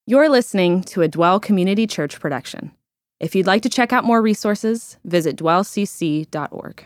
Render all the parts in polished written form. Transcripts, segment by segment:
You're listening to a Dwell Community Church production. If you'd like to check out more resources, visit dwellcc.org.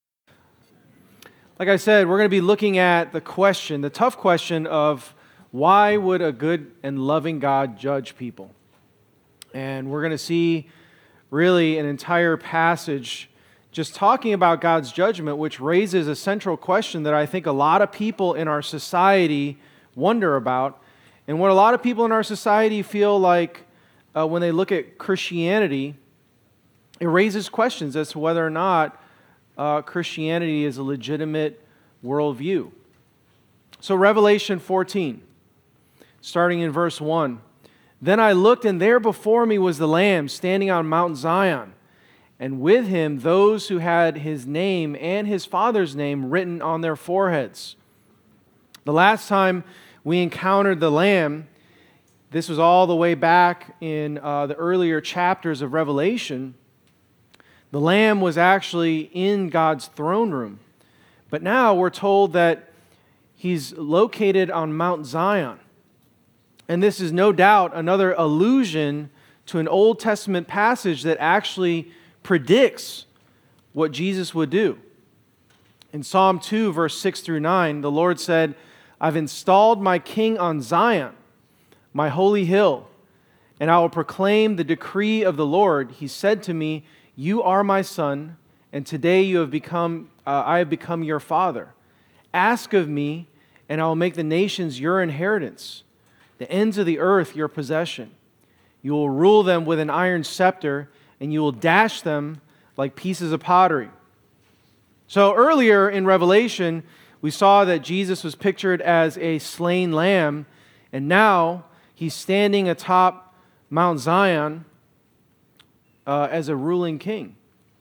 Like I said, we're going to be looking at the tough question of why would a good and loving God judge people? And we're going to see really an entire passage just talking about God's judgment, which raises a central question that I think a lot of people in our society wonder about, and what a lot of people in our society feel like when they look at Christianity, it raises questions as to whether or not Christianity is a legitimate worldview. So Revelation 14, starting in verse 1. Then I looked, and there before me was the Lamb standing on Mount Zion, and with him those who had his name and his Father's name written on their foreheads. The last time we encountered the Lamb, this was all the way back in the earlier chapters of Revelation. The Lamb was actually in God's throne room. But now we're told that he's located on Mount Zion. And this is no doubt another allusion to an Old Testament passage that actually predicts what Jesus would do. In Psalm 2, verse 6 through 9, the Lord said, I've installed my king on Zion, my holy hill, and I will proclaim the decree of the Lord. He said to me, you are my son, and today I have become your father. Ask of me, and I will make the nations your inheritance, the ends of the earth your possession. You will rule them with an iron scepter, and you will dash them like pieces of pottery. So earlier in Revelation, we saw that Jesus was pictured as a slain lamb, and now he's standing atop Mount Zion as a ruling king.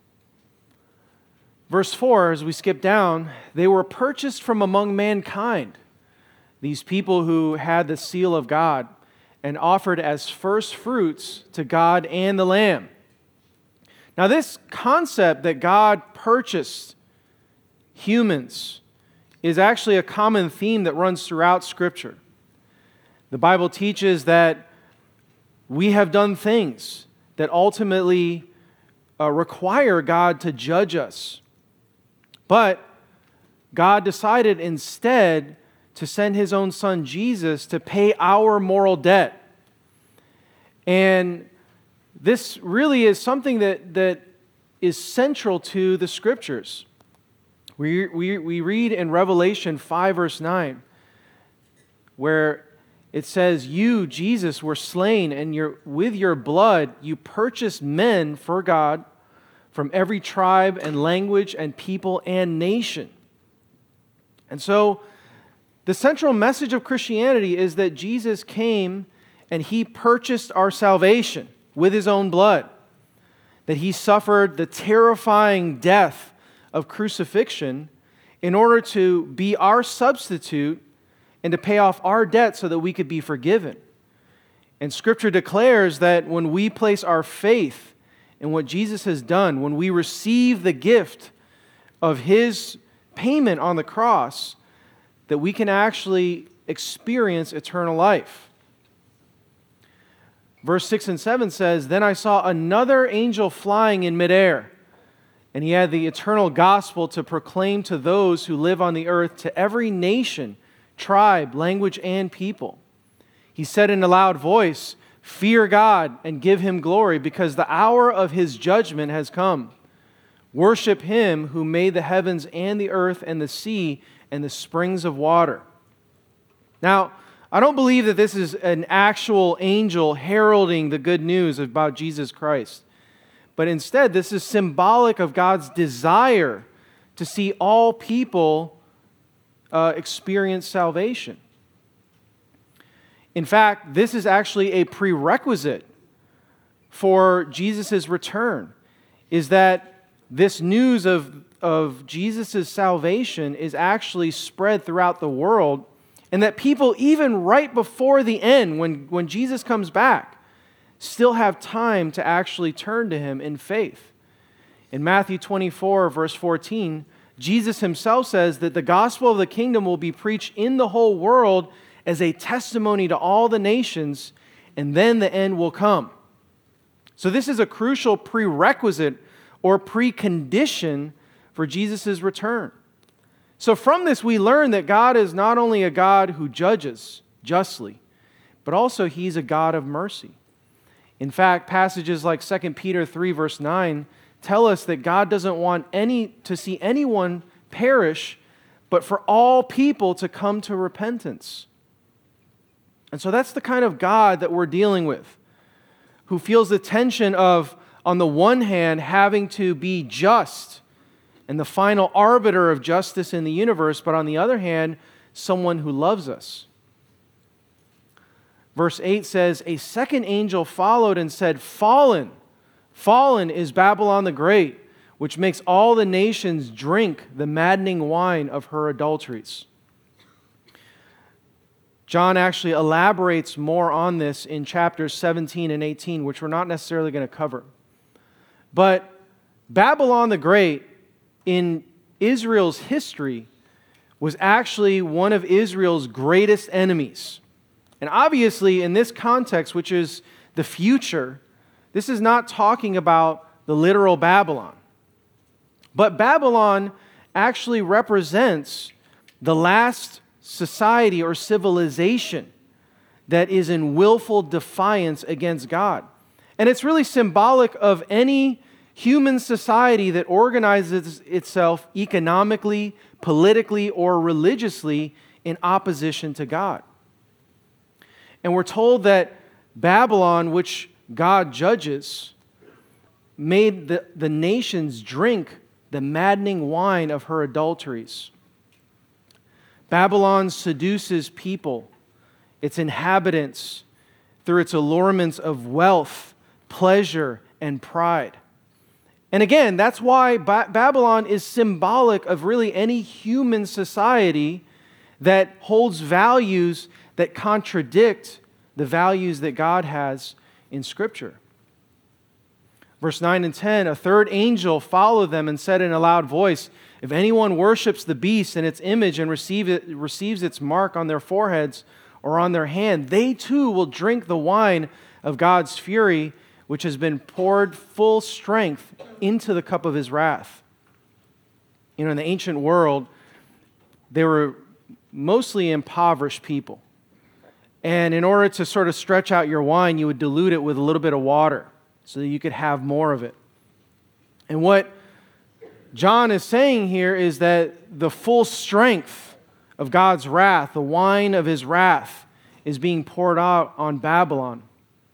Verse 4, as we skip down, they were purchased from among mankind, these people who had the seal of God, and offered as first fruits to God and the Lamb. Now this concept that God purchased humans is actually a common theme that runs throughout Scripture. The Bible teaches that we have done things that ultimately require God to judge us. But God decided instead to send His own Son Jesus to pay our moral debt. And this really is something that is central to the Scriptures. We read in Revelation 5, verse 9, where it says, you, Jesus, were slain, and with your blood you purchased men for God from every tribe and language and people and nation. And so the central message of Christianity is that Jesus came and He purchased our salvation with His own blood, that He suffered the terrifying death of crucifixion in order to be our substitute and to pay off our debt so that we could be forgiven. And Scripture declares that when we place our faith in what Jesus has done, when we receive the gift of His payment on the cross, that we can actually experience eternal life. Verse 6 and 7 says, then I saw another angel flying in midair, and he had the eternal gospel to proclaim to those who live on the earth, to every nation, tribe, language, and people. He said in a loud voice, fear God and give Him glory, because the hour of His judgment has come. Worship Him who made the heavens and the earth and the sea and the springs of water. Now, I don't believe that this is an actual angel heralding the good news about Jesus Christ. But instead, this is symbolic of God's desire to see all people experience salvation. In fact, this is actually a prerequisite for Jesus' return, is that this news of Jesus' salvation is actually spread throughout the world, and that people, even right before the end, when Jesus comes back, still have time to actually turn to Him in faith. In Matthew 24, verse 14, Jesus Himself says that the gospel of the kingdom will be preached in the whole world as a testimony to all the nations, and then the end will come. So this is a crucial prerequisite or precondition for Jesus' return. So from this, we learn that God is not only a God who judges justly, but also He's a God of mercy. In fact, passages like 2 Peter 3, verse 9, tell us that God doesn't want to see anyone perish, but for all people to come to repentance. And so that's the kind of God that we're dealing with, who feels the tension of, on the one hand, having to be just and the final arbiter of justice in the universe, but on the other hand, someone who loves us. Verse 8 says, "A second angel followed and said, 'Fallen, fallen is Babylon the Great, which makes all the nations drink the maddening wine of her adulteries.'" John actually elaborates more on this in chapters 17 and 18, which we're not necessarily going to cover. But Babylon the Great, in Israel's history, was actually one of Israel's greatest enemies. And obviously, in this context, which is the future, this is not talking about the literal Babylon. But Babylon actually represents the last society or civilization that is in willful defiance against God. And it's really symbolic of any human society that organizes itself economically, politically, or religiously in opposition to God. And we're told that Babylon, which God judges, made the nations drink the maddening wine of her adulteries. Babylon seduces people, its inhabitants, through its allurements of wealth, pleasure, and pride. And again, that's why Babylon is symbolic of really any human society that holds values that contradict the values that God has in Scripture. Verse 9 and 10, "A third angel followed them and said in a loud voice, 'If anyone worships the beast and its image and receives its mark on their foreheads or on their hand, they too will drink the wine of God's fury, which has been poured full strength into the cup of His wrath.'" You know, in the ancient world, they were mostly impoverished people. And in order to sort of stretch out your wine, you would dilute it with a little bit of water so that you could have more of it. And what John is saying here is that the full strength of God's wrath, the wine of His wrath, is being poured out on Babylon.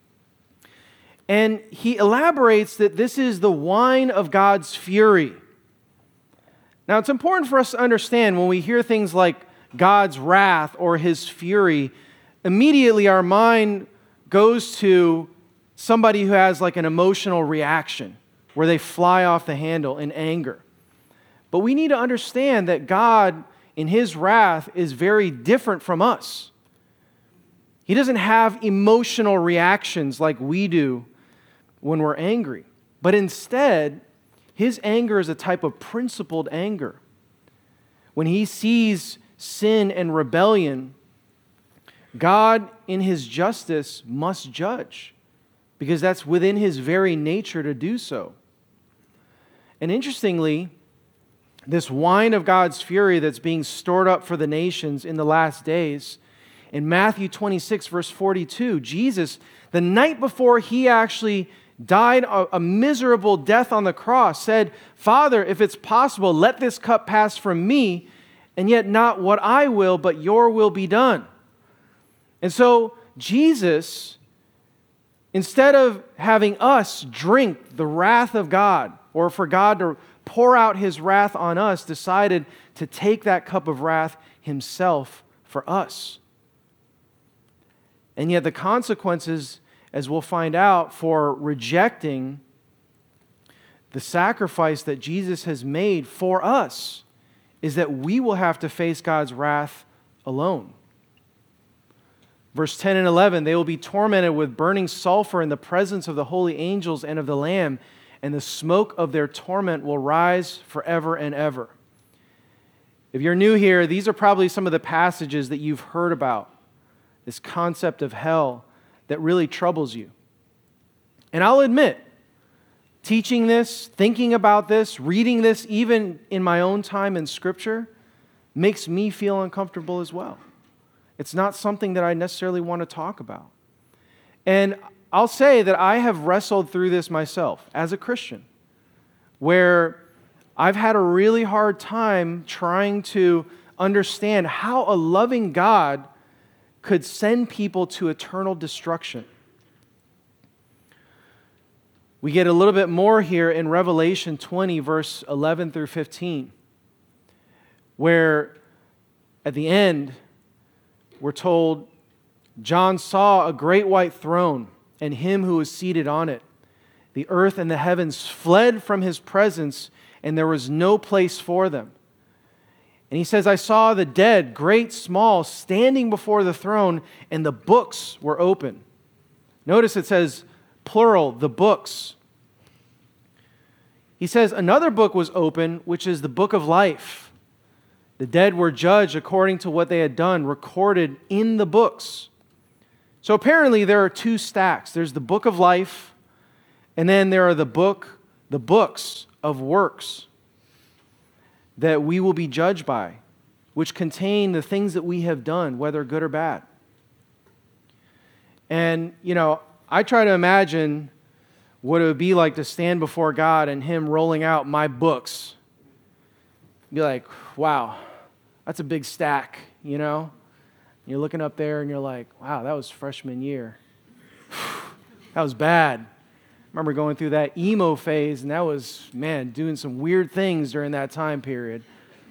And he elaborates that this is the wine of God's fury. Now, it's important for us to understand when we hear things like God's wrath or His fury, immediately our mind goes to somebody who has like an emotional reaction where they fly off the handle in anger. But we need to understand that God, in His wrath, is very different from us. He doesn't have emotional reactions like we do when we're angry. But instead, His anger is a type of principled anger. When He sees sin and rebellion, God, in His justice, must judge, because that's within His very nature to do so. And interestingly, this wine of God's fury that's being stored up for the nations in the last days, in Matthew 26, verse 42, Jesus, the night before He actually died a miserable death on the cross, said, "Father, if it's possible, let this cup pass from me, and yet not what I will, but your will be done." And so Jesus, instead of having us drink the wrath of God, or for God to pour out His wrath on us, decided to take that cup of wrath Himself for us. And yet the consequences, as we'll find out, for rejecting the sacrifice that Jesus has made for us is that we will have to face God's wrath alone. Verse 10 and 11, "They will be tormented with burning sulfur in the presence of the holy angels and of the Lamb, and the smoke of their torment will rise forever and ever." If you're new here, these are probably some of the passages that you've heard about. This concept of hell that really troubles you. And I'll admit, teaching this, thinking about this, reading this, even in my own time in Scripture, makes me feel uncomfortable as well. It's not something that I necessarily want to talk about. And I'll say that I have wrestled through this myself as a Christian, where I've had a really hard time trying to understand how a loving God could send people to eternal destruction. We get a little bit more here in Revelation 20, verse 11 through 15, where at the end, we're told, John saw a great white throne and him who was seated on it. The earth and the heavens fled from his presence, and there was no place for them. And he says, I saw the dead, great, small, standing before the throne, and the books were open. Notice it says, plural, the books. He says, another book was open, which is the book of life. The dead were judged according to what they had done, recorded in the books. So apparently there are two stacks. There's the book of life, and then there are the books of works that we will be judged by, which contain the things that we have done, whether good or bad. And, I try to imagine what it would be like to stand before God and Him rolling out my books. Be like, wow, that's a big stack, You're looking up there and you're like, wow, that was freshman year. That was bad. I remember going through that emo phase, and that was, doing some weird things during that time period.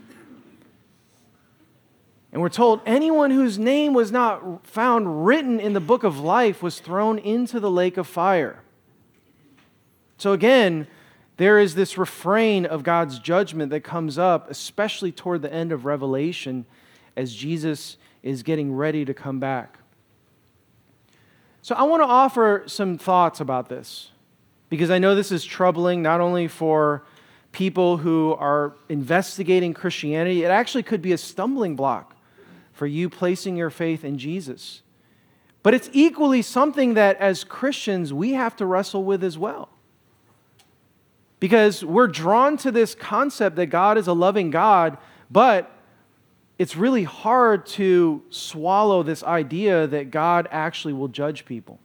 And we're told anyone whose name was not found written in the book of life was thrown into the lake of fire. So again, there is this refrain of God's judgment that comes up, especially toward the end of Revelation, as Jesus is getting ready to come back. So I want to offer some thoughts about this, because I know this is troubling not only for people who are investigating Christianity, it actually could be a stumbling block for you placing your faith in Jesus. But it's equally something that as Christians we have to wrestle with as well. Because we're drawn to this concept that God is a loving God, but it's really hard to swallow this idea that God actually will judge people.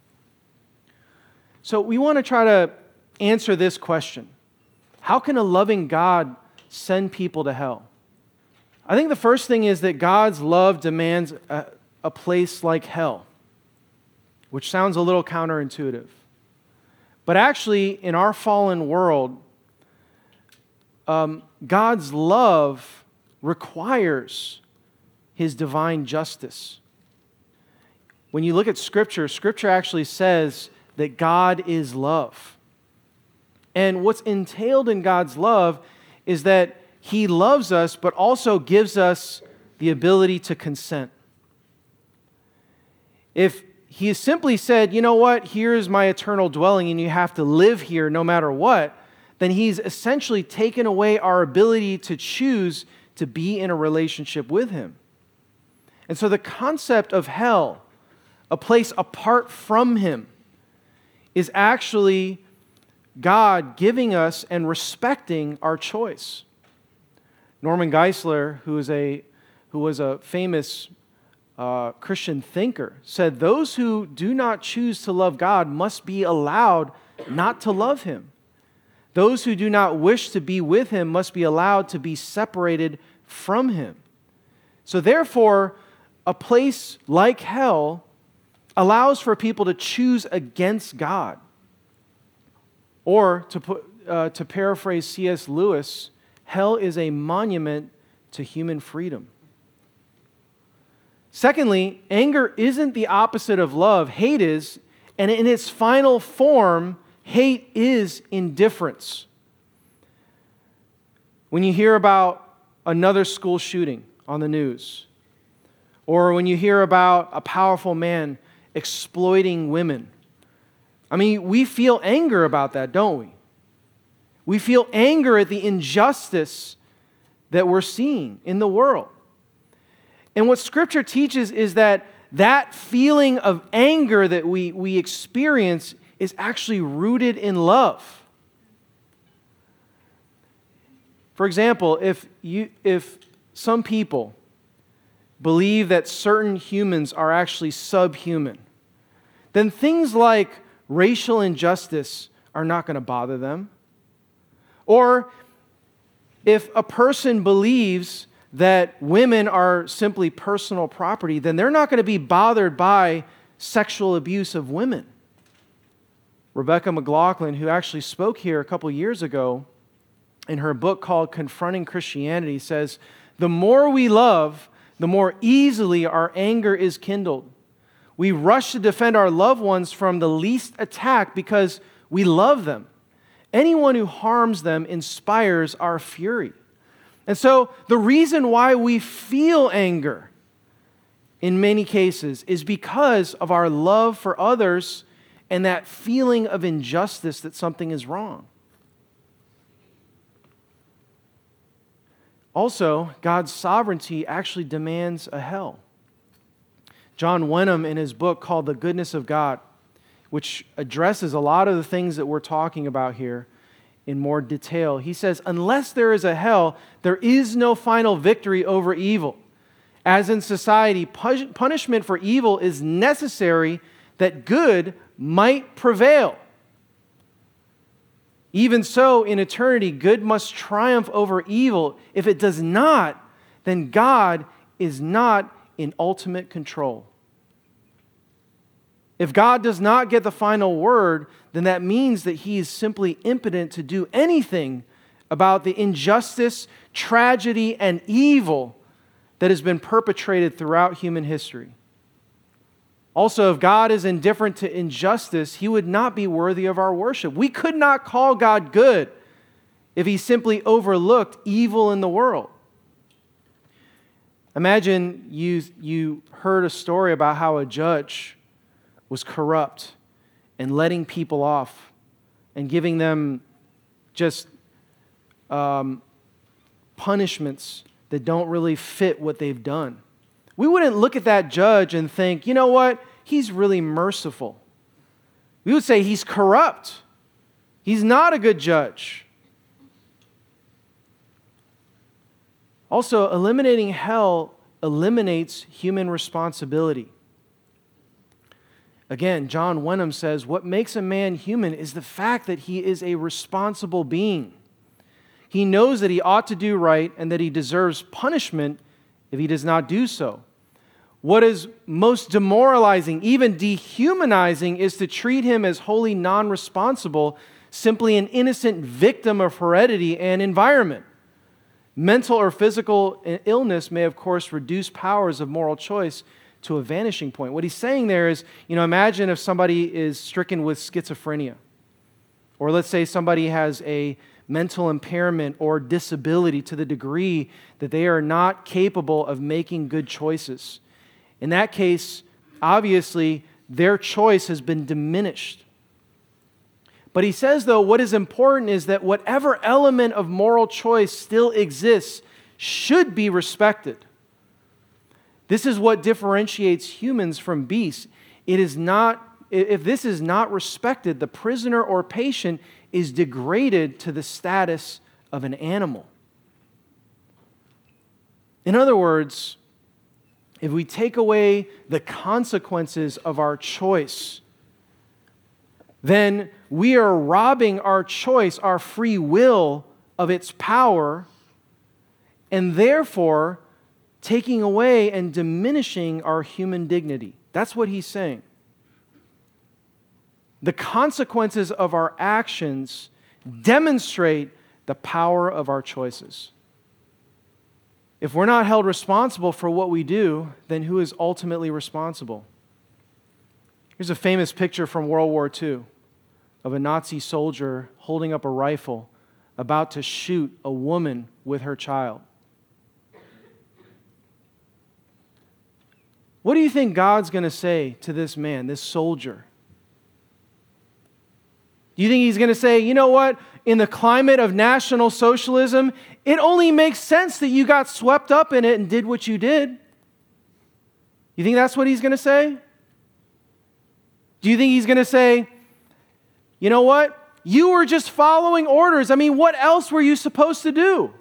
So we want to try to answer this question. How can a loving God send people to hell? I think the first thing is that God's love demands a place like hell, which sounds a little counterintuitive. But actually, in our fallen world, God's love requires His divine justice. When you look at Scripture, Scripture actually says that God is love. And what's entailed in God's love is that He loves us, but also gives us the ability to consent. If He simply said, you know what, here's my eternal dwelling and you have to live here no matter what, then He's essentially taken away our ability to choose to be in a relationship with Him. And so the concept of hell, a place apart from Him, is actually God giving us and respecting our choice. Norman Geisler, who was a famous Christian thinker, said, those who do not choose to love God must be allowed not to love Him. Those who do not wish to be with Him must be allowed to be separated from Him. So therefore, a place like hell allows for people to choose against God. Or to paraphrase C.S. Lewis, hell is a monument to human freedom. Secondly, anger isn't the opposite of love. Hate is, and in its final form, hate is indifference. When you hear about another school shooting on the news, or when you hear about a powerful man exploiting women, we feel anger about that, don't we? We feel anger at the injustice that we're seeing in the world. And what Scripture teaches is that that feeling of anger that we experience is actually rooted in love. For example, if some people believe that certain humans are actually subhuman, then things like racial injustice are not going to bother them. Or if a person believes that women are simply personal property, then they're not going to be bothered by sexual abuse of women. Rebecca McLaughlin, who actually spoke here a couple years ago, in her book called Confronting Christianity, says, "The more we love, the more easily our anger is kindled. We rush to defend our loved ones from the least attack because we love them. Anyone who harms them inspires our fury." And so the reason why we feel anger in many cases is because of our love for others and that feeling of injustice that something is wrong. Also, God's sovereignty actually demands a hell. John Wenham, in his book called The Goodness of God, which addresses a lot of the things that we're talking about here in more detail, he says, unless there is a hell, there is no final victory over evil. As in society, punishment for evil is necessary that good might prevail. Even so, in eternity, good must triumph over evil. If it does not, then God is not in ultimate control. If God does not get the final word, then that means that He is simply impotent to do anything about the injustice, tragedy, and evil that has been perpetrated throughout human history. Also, if God is indifferent to injustice, He would not be worthy of our worship. We could not call God good if He simply overlooked evil in the world. Imagine you heard a story about how a judge was corrupt and letting people off and giving them just punishments that don't really fit what they've done. We wouldn't look at that judge and think, you know what, he's really merciful. We would say he's corrupt. He's not a good judge. Also, eliminating hell eliminates human responsibility. Again, John Wenham says, what makes a man human is the fact that he is a responsible being. He knows that he ought to do right and that he deserves punishment if he does not do so. What is most demoralizing, even dehumanizing, is to treat him as wholly non-responsible, simply an innocent victim of heredity and environment. Mental or physical illness may, of course, reduce powers of moral choice to a vanishing point. What he's saying there is, imagine if somebody is stricken with schizophrenia, or let's say somebody has a mental impairment or disability to the degree that they are not capable of making good choices. In that case, obviously, their choice has been diminished. But he says, though, what is important is that whatever element of moral choice still exists should be respected. This is what differentiates humans from beasts. If this is not respected, the prisoner or patient is degraded to the status of an animal. In other words, if we take away the consequences of our choice, then we are robbing our choice, our free will, of its power, and therefore taking away and diminishing our human dignity. That's what he's saying. The consequences of our actions demonstrate the power of our choices. If we're not held responsible for what we do, then who is ultimately responsible? Here's a famous picture from World War II of a Nazi soldier holding up a rifle about to shoot a woman with her child. What do you think God's going to say to this man, this soldier? Do you think He's going to say, you know what, in the climate of National Socialism, it only makes sense that you got swept up in it and did what you did? You think that's what he's going to say? Do you think he's going to say, you know what? You were just following orders. I mean, what else were you supposed to do?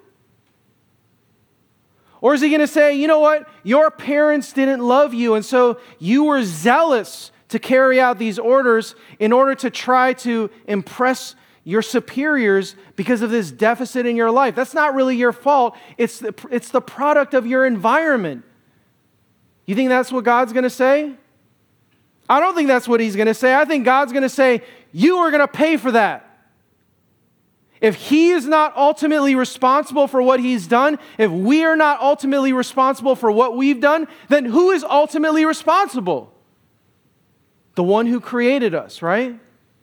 Or is he going to say, you know what? Your parents didn't love you, and so you were zealous to carry out these orders in order to try to impress your superiors because of this deficit in your life. That's not really your fault. It's the product of your environment. You think that's what God's going to say? I don't think that's what he's going to say. I think God's going to say, you are going to pay for that. If he is not ultimately responsible for what he's done, if we are not ultimately responsible for what we've done, then who is ultimately responsible? The one who created us, right?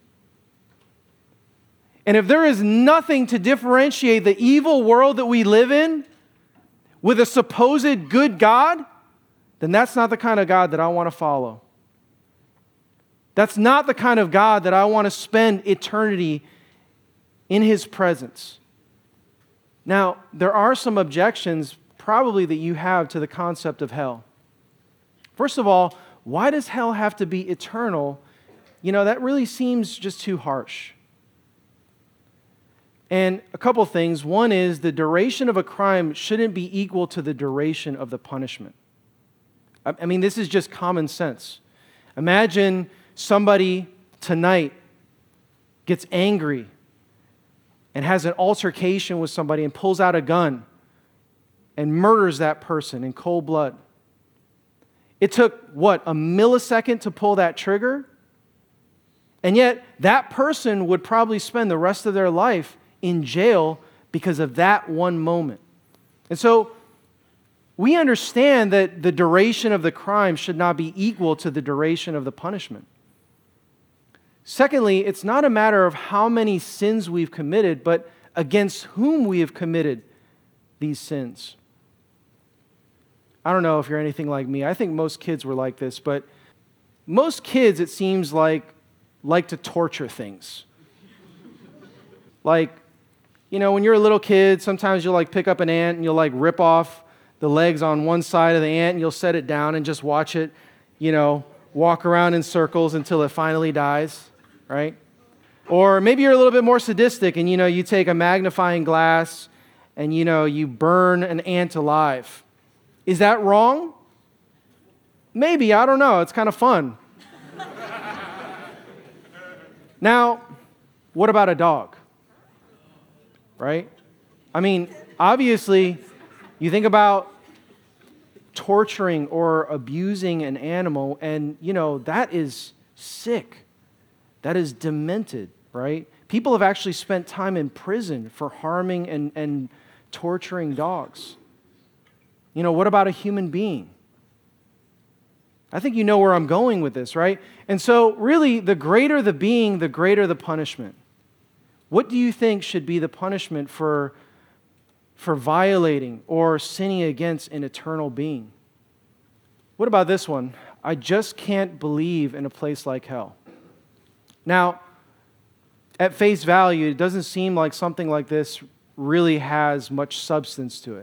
And if there is nothing to differentiate the evil world that we live in with a supposed good God, then that's not the kind of God that I want to follow. That's not the kind of God that I want to spend eternity in his presence. Now, there are some objections probably that you have to the concept of hell. First of all, why does hell have to be eternal? You know, that really seems just too harsh. And a couple things. One is the duration of a crime shouldn't be equal to the duration of the punishment. I mean, this is just common sense. Imagine somebody tonight gets angry and has an altercation with somebody and pulls out a gun and murders that person in cold blood. It took, what, a millisecond to pull that trigger? And yet, that person would probably spend the rest of their life in jail because of that one moment. And so, we understand that the duration of the crime should not be equal to the duration of the punishment. Secondly, it's not a matter of how many sins we've committed, but against whom we have committed these sins. I don't know if you're anything like me. I think most kids were like this, but most kids, it seems like to torture things. Like, you know, when you're a little kid, sometimes you'll pick up an ant and you'll rip off the legs on one side of the ant and you'll set it down and just watch it, walk around in circles until it finally dies. Right? Or maybe you're a little bit more sadistic and, you take a magnifying glass and, you burn an ant alive. Is that wrong? Maybe, I don't know. It's kind of fun. Now, what about a dog? Right? I mean, obviously, you think about torturing or abusing an animal and, that is sick. That is demented, right? People have actually spent time in prison for harming and torturing dogs. What about a human being? I think you know where I'm going with this, right? And so, really, the greater the being, the greater the punishment. What do you think should be the punishment for violating or sinning against an eternal being? What about this one? I just can't believe in a place like hell. Now, at face value, it doesn't seem like something like this really has much substance to it.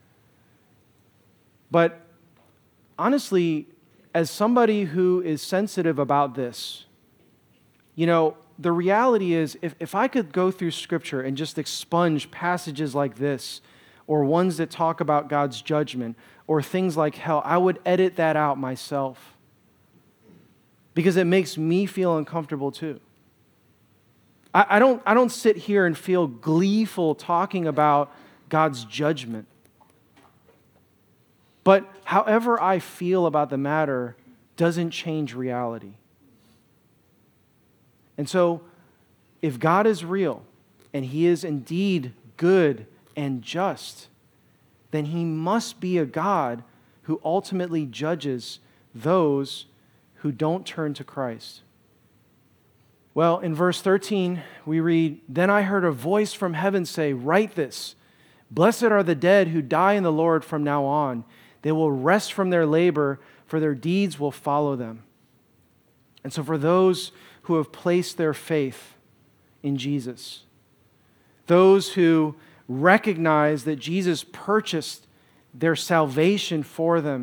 But honestly, as somebody who is sensitive about this, the reality is if I could go through Scripture and just expunge passages like this, or ones that talk about God's judgment, or things like hell, I would edit that out myself. Because it makes me feel uncomfortable too. I don't sit here and feel gleeful talking about God's judgment. But however I feel about the matter doesn't change reality. And so, if God is real, and He is indeed good and just, then He must be a God who ultimately judges those who don't turn to Christ. Well, in verse 13, we read, "Then I heard a voice from heaven say, 'Write this, blessed are the dead who die in the Lord from now on. They will rest from their labor, for their deeds will follow them.'" And so for those who have placed their faith in Jesus, those who recognize that Jesus purchased their salvation for them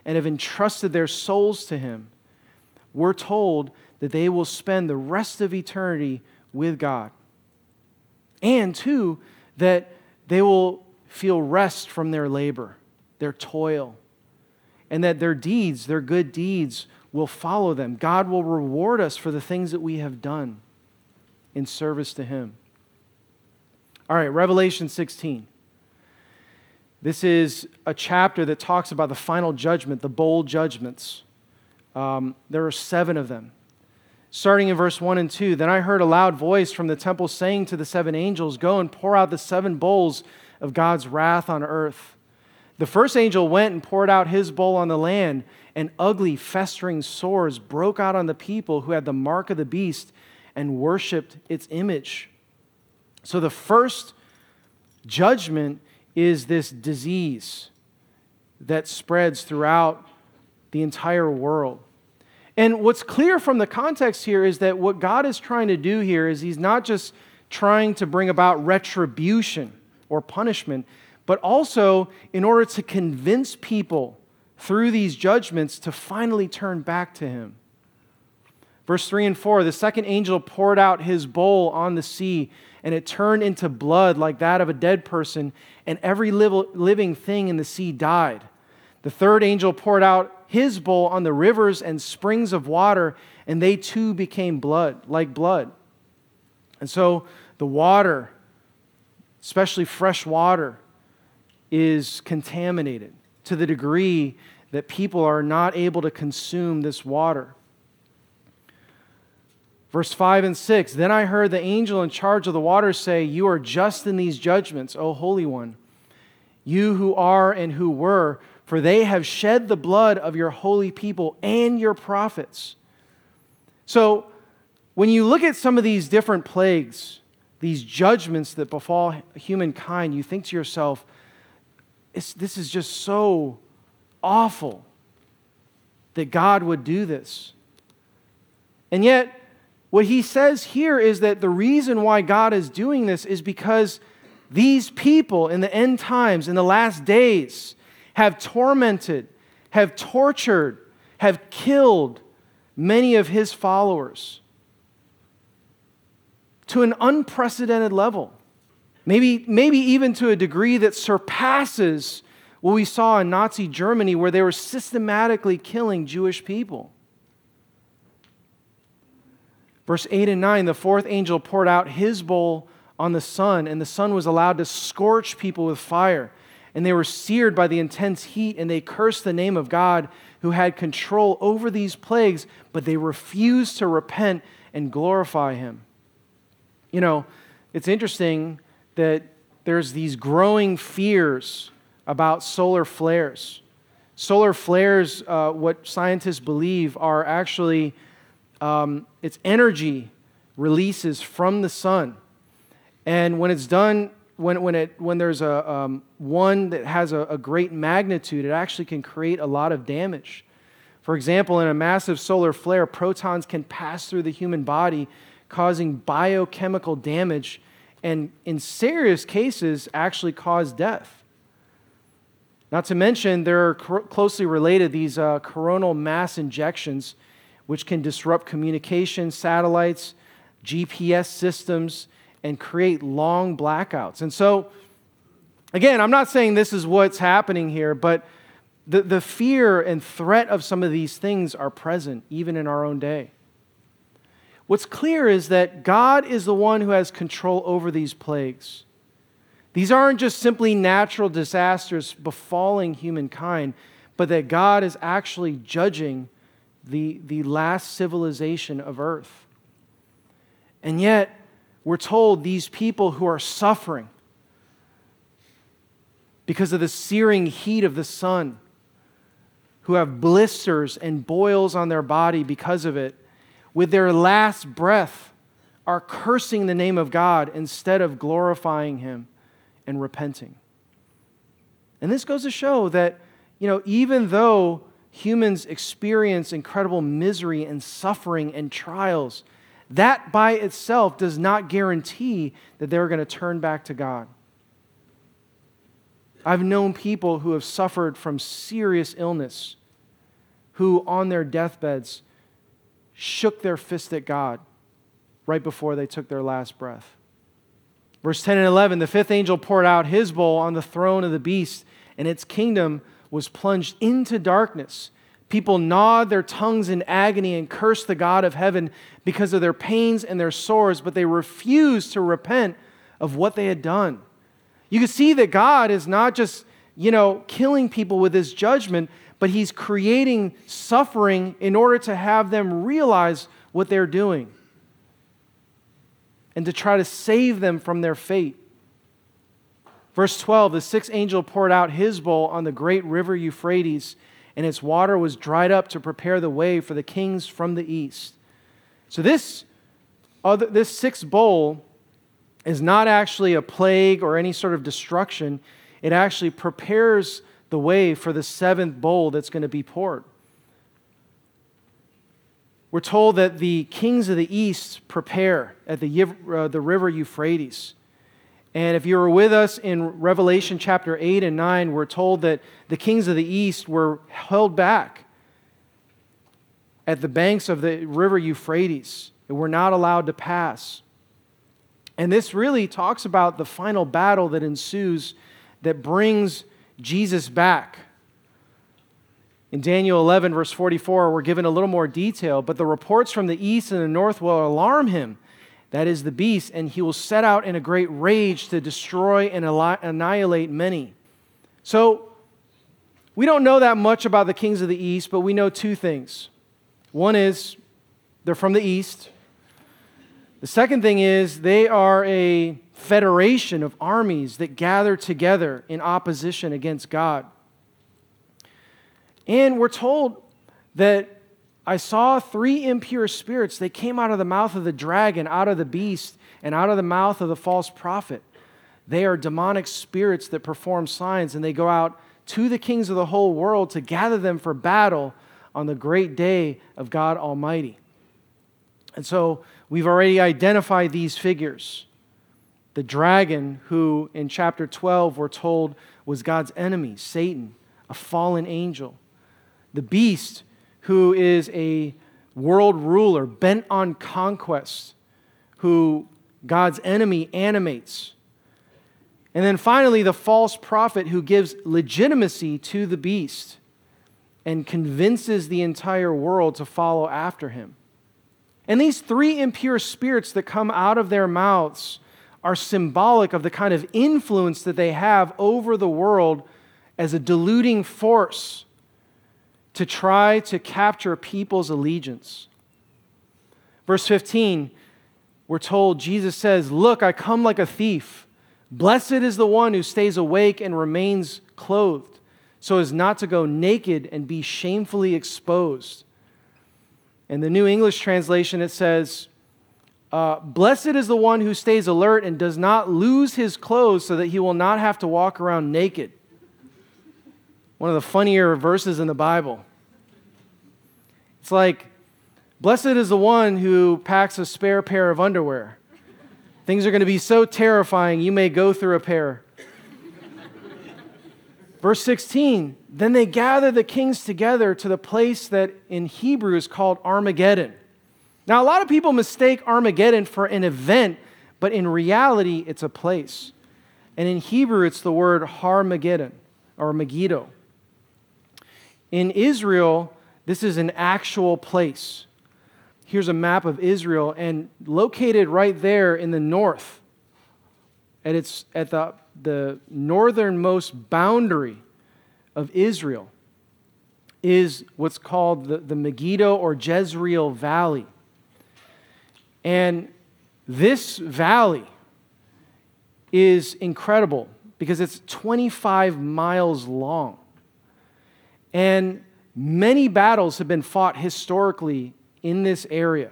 and have entrusted their souls to Him, we're told that they will spend the rest of eternity with God. And two, that they will feel rest from their labor, their toil, and that their deeds, their good deeds, will follow them. God will reward us for the things that we have done in service to Him. All right, Revelation 16. This is a chapter that talks about the final judgment, the bowl judgments. There are 7 of them. Starting in verse 1 and 2, "Then I heard a loud voice from the temple saying to the 7 angels, 'Go and pour out the 7 bowls of God's wrath on earth.' The first angel went and poured out his bowl on the land, and ugly, festering sores broke out on the people who had the mark of the beast and worshipped its image." So the first judgment is this disease that spreads throughout the entire world. And what's clear from the context here is that what God is trying to do here is He's not just trying to bring about retribution or punishment, but also in order to convince people through these judgments to finally turn back to Him. Verse 3 and 4, "The second angel poured out his bowl on the sea, and it turned into blood like that of a dead person, and every living thing in the sea died. The third angel poured out his bowl on the rivers and springs of water, and they too became blood, like blood." And so the water, especially fresh water, is contaminated to the degree that people are not able to consume this water. Verse 5 and 6, "Then I heard the angel in charge of the waters say, 'You are just in these judgments, O Holy One, you who are and who were, for they have shed the blood of your holy people and your prophets.'" So when you look at some of these different plagues, these judgments that befall humankind, you think to yourself, this is just so awful that God would do this. And yet, what He says here is that the reason why God is doing this is because these people in the end times, in the last days, have tormented, have tortured, have killed many of His followers to an unprecedented level. Maybe even to a degree that surpasses what we saw in Nazi Germany, where they were systematically killing Jewish people. Verse 8 and 9, "The fourth angel poured out his bowl on the sun, and the sun was allowed to scorch people with fire. And they were seared by the intense heat, and they cursed the name of God who had control over these plagues, but they refused to repent and glorify Him." You know, it's interesting that there's these growing fears about solar flares. Solar flares, what scientists believe, are actually it's energy releases from the sun. And when it's done, when there's one that has a great magnitude, it actually can create a lot of damage. For example, in a massive solar flare, protons can pass through the human body, causing biochemical damage, and in serious cases, actually cause death. Not to mention, they're closely related, these coronal mass injections, which can disrupt communication, satellites, GPS systems, and create long blackouts. And so, again, I'm not saying this is what's happening here, but the fear and threat of some of these things are present even in our own day. What's clear is that God is the one who has control over these plagues. These aren't just simply natural disasters befalling humankind, but that God is actually judging the last civilization of earth. And yet, we're told these people who are suffering because of the searing heat of the sun, who have blisters and boils on their body because of it, with their last breath are cursing the name of God instead of glorifying Him and repenting. And this goes to show that, even though humans experience incredible misery and suffering and trials, that by itself does not guarantee that they're going to turn back to God. I've known people who have suffered from serious illness who on their deathbeds shook their fist at God right before they took their last breath. Verse 10 and 11, the fifth angel poured out his bowl on the throne of the beast, and its kingdom was plunged into darkness. People gnawed their tongues in agony and cursed the God of heaven because of their pains and their sores, but they refused to repent of what they had done. You can see that God is not just, killing people with his judgment, but he's creating suffering in order to have them realize what they're doing and to try to save them from their fate. Verse 12, the sixth angel poured out his bowl on the great river Euphrates, and its water was dried up to prepare the way for the kings from the east. So this sixth bowl is not actually a plague or any sort of destruction. It actually prepares the way for the seventh bowl that's going to be poured. We're told that the kings of the east prepare at the river Euphrates. And if you were with us in Revelation chapter 8 and 9, we're told that the kings of the east were held back at the banks of the river Euphrates and were not allowed to pass. And this really talks about the final battle that ensues that brings Jesus back. In Daniel 11, verse 44, we're given a little more detail, but the reports from the east and the north will alarm him, that is the beast, and he will set out in a great rage to destroy and annihilate many. So, we don't know that much about the kings of the east, but we know two things. One is they're from the east. The second thing is they are a federation of armies that gather together in opposition against God. And we're told that I saw three impure spirits. They came out of the mouth of the dragon, out of the beast, and out of the mouth of the false prophet. They are demonic spirits that perform signs, and they go out to the kings of the whole world to gather them for battle on the great day of God Almighty. And so we've already identified these figures. The dragon, who in chapter 12 we're told was God's enemy, Satan, a fallen angel. The beast, who is a world ruler bent on conquest, who God's enemy animates. And then finally, the false prophet who gives legitimacy to the beast and convinces the entire world to follow after him. And these three impure spirits that come out of their mouths are symbolic of the kind of influence that they have over the world as a deluding force to try to capture people's allegiance. Verse 15, we're told, Jesus says, "Look, I come like a thief. Blessed is the one who stays awake and remains clothed, so as not to go naked and be shamefully exposed." In the New English translation, it says, "Blessed is the one who stays alert and does not lose his clothes so that he will not have to walk around naked." One of the funnier verses in the Bible. It's like, blessed is the one who packs a spare pair of underwear. Things are going to be so terrifying, you may go through a pair. Verse 16, then they gather the kings together to the place that in Hebrew is called Armageddon. Now, a lot of people mistake Armageddon for an event, but in reality, it's a place. And in Hebrew, it's the word Har-Megiddo, or Megiddo. In Israel, this is an actual place. Here's a map of Israel, and located right there in the north, at the northernmost boundary of Israel, is what's called the Megiddo or Jezreel Valley. And this valley is incredible because it's 25 miles long. And many battles have been fought historically in this area.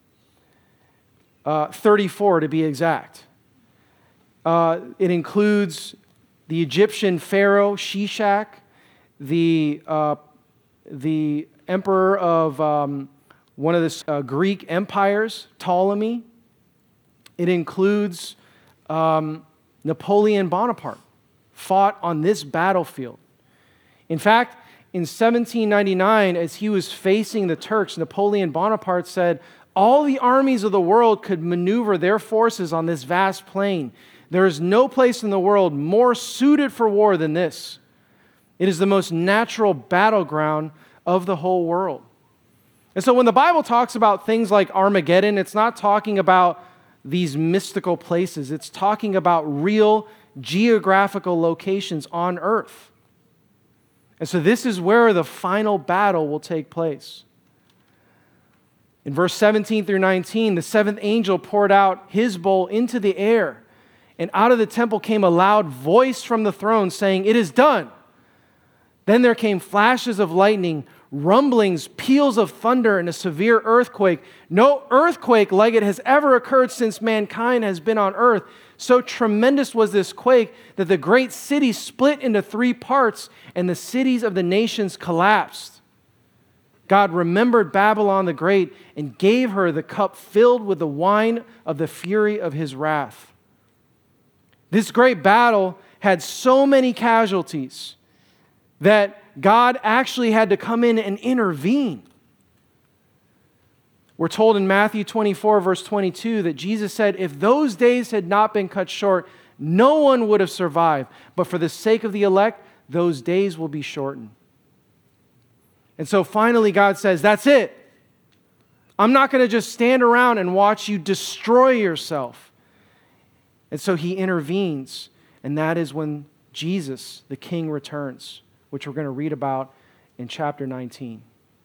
34 to be exact. It includes the Egyptian pharaoh Shishak, the emperor of one of the Greek empires, Ptolemy. It includes Napoleon Bonaparte, fought on this battlefield. In fact, in 1799, as he was facing the Turks, Napoleon Bonaparte said, all the armies of the world could maneuver their forces on this vast plain. There is no place in the world more suited for war than this. It is the most natural battleground of the whole world. And so when the Bible talks about things like Armageddon, it's not talking about these mystical places. It's talking about real geographical locations on earth. And so this is where the final battle will take place. In verse 17 through 19, the seventh angel poured out his bowl into the air, and out of the temple came a loud voice from the throne saying, "It is done." Then there came flashes of lightning, rumblings, peals of thunder, and a severe earthquake. No earthquake like it has ever occurred since mankind has been on earth. So tremendous was this quake that the great city split into 3 parts, and the cities of the nations collapsed. God remembered Babylon the Great and gave her the cup filled with the wine of the fury of his wrath. This great battle had so many casualties that God actually had to come in and intervene. We're told in Matthew 24, verse 22, that Jesus said, if those days had not been cut short, no one would have survived. But for the sake of the elect, those days will be shortened. And so finally God says, that's it. I'm not going to just stand around and watch you destroy yourself. And so he intervenes, and that is when Jesus, the King, returns, which we're going to read about in chapter 19.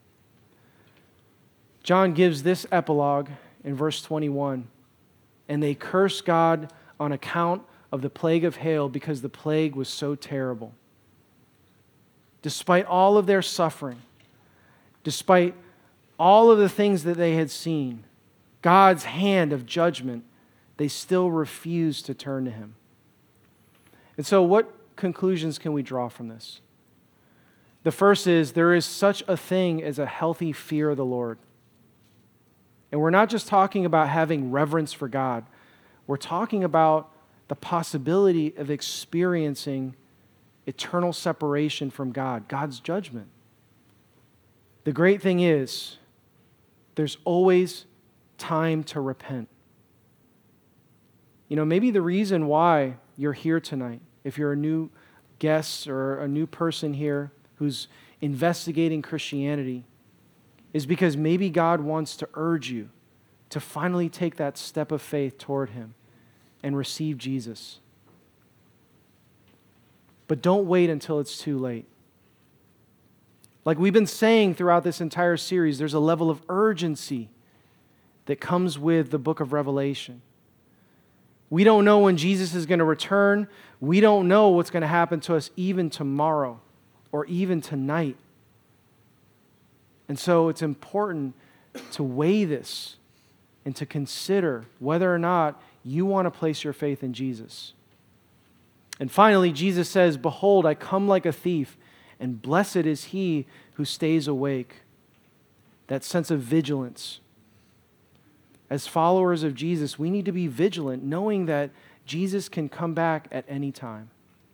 John gives this epilogue in verse 21. And they cursed God on account of the plague of hail, because the plague was so terrible. Despite all of their suffering, despite all of the things that they had seen, God's hand of judgment, they still refused to turn to him. And so what conclusions can we draw from this? The first is, there is such a thing as a healthy fear of the Lord. And we're not just talking about having reverence for God. We're talking about the possibility of experiencing eternal separation from God, God's judgment. The great thing is, there's always time to repent. You know, maybe the reason why you're here tonight, if you're a new guest or a new person here who's investigating Christianity, is because maybe God wants to urge you to finally take that step of faith toward him and receive Jesus. But don't wait until it's too late. Like we've been saying throughout this entire series, there's a level of urgency that comes with the book of Revelation. We don't know when Jesus is going to return. We don't know what's going to happen to us even tomorrow or even tonight. And so it's important to weigh this and to consider whether or not you want to place your faith in Jesus. And finally, Jesus says, "Behold, I come like a thief, and blessed is he who stays awake." That sense of vigilance. As followers of Jesus, we need to be vigilant, knowing that Jesus can come back at any time.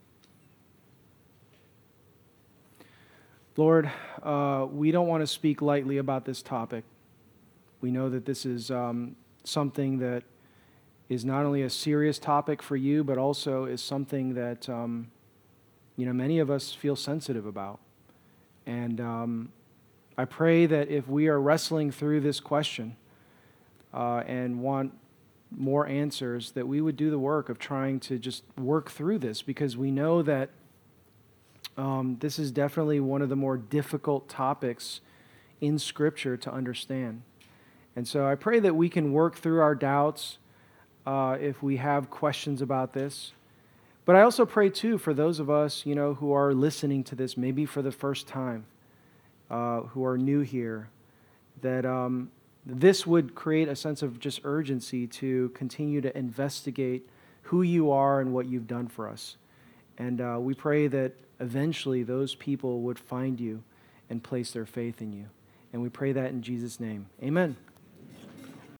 Lord, we don't want to speak lightly about this topic. We know that this is something that is not only a serious topic for you, but also is something that many of us feel sensitive about. And I pray that if we are wrestling through this question and want more answers, that we would do the work of trying to just work through this, because we know that this is definitely one of the more difficult topics in Scripture to understand. And so I pray that we can work through our doubts if we have questions about this. But I also pray, too, for those of us, who are listening to this maybe for the first time, who are new here, that this would create a sense of just urgency to continue to investigate who you are and what you've done for us. And we pray that eventually those people would find you and place their faith in you. And we pray that in Jesus' name. Amen.